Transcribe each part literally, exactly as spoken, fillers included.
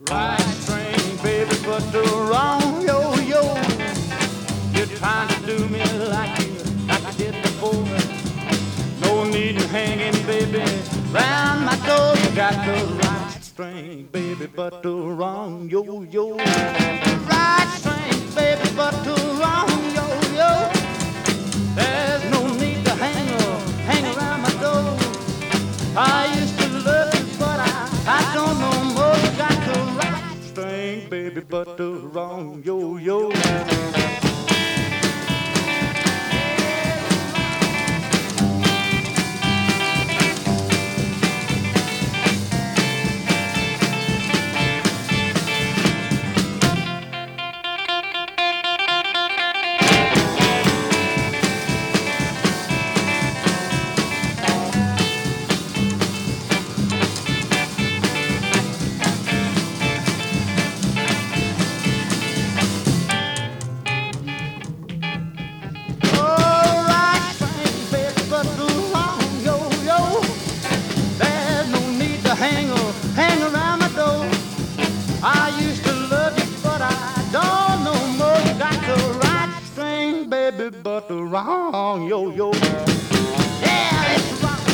Right string, baby, but the wrong yo-yo. You're trying to do me like you, like you did before. No need in hanging, baby, round my door. You got the right string, baby, but the wrong yo-yo. Right string, baby, but the wrong yo-yo. There's no need to hang or hang around my door. I used to love you, but I, I don't know more. You got the right string, baby, but the wrong yo-yo. Hang, hang around my door. I used to love you, but I don't know more. You got the right string, baby, but the wrong yo-yo. Yeah, it's wrong.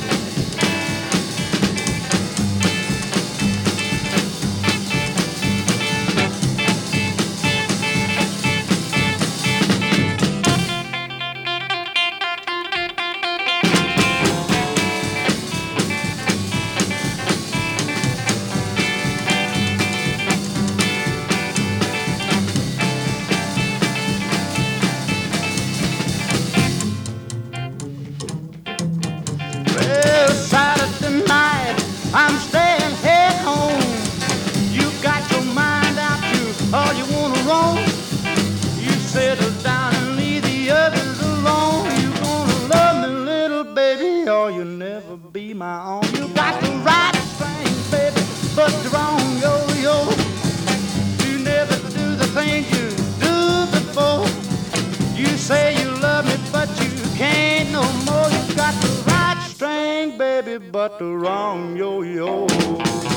I'm staying at home. You got your mind out to all you wanna roam. You settle down and leave the others alone. You gonna love me, little baby, or you'll never be my own. You got the right string, baby, but the wrong yo-yo. You never do the things you do before. You say you love me, but you can't no more. You got the right string, baby, but the wrong yo-yo.